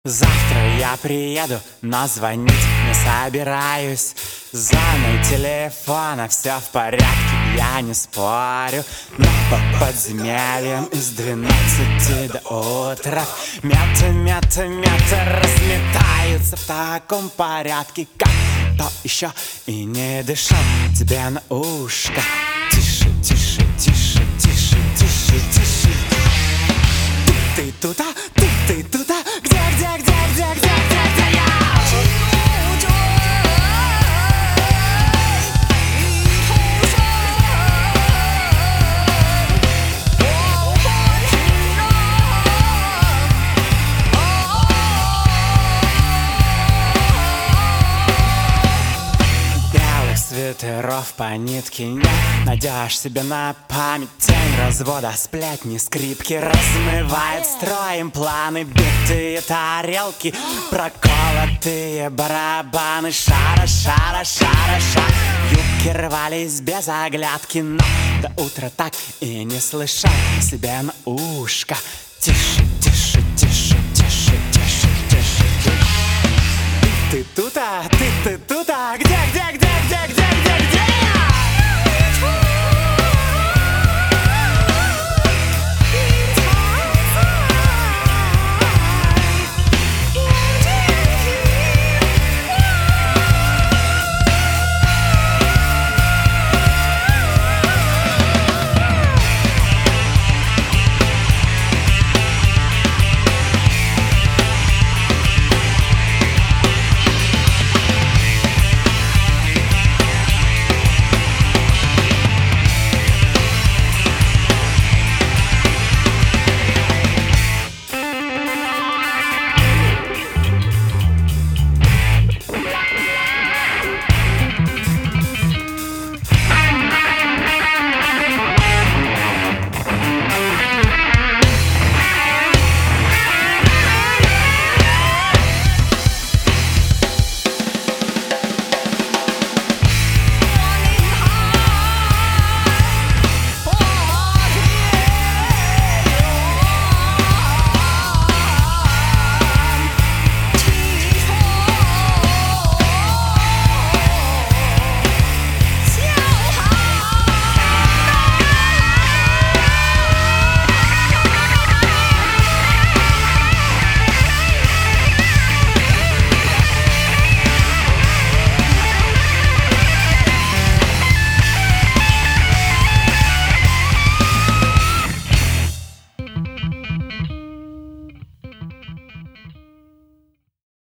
Завтра я приеду, но звонить не собираюсь. Звонок телефона, все в порядке, я не спорю. Но по подземельям из 12 до утра меты разметаются в таком порядке, как то еще и не дышал тебе на ушко. Тише, тише, тише, тише, тише, тише. Ты тут, а? Ты тут, а? Где я? Белых свитеров по нитке нет, найдешь себе на память. Тень развода, сплетни, скрипки размывает строем планы. Битые тарелки, проколотые барабаны. Шара. Юбки рвались без оглядки, но до утра так и не слышал себе на ушко. Тише, тише.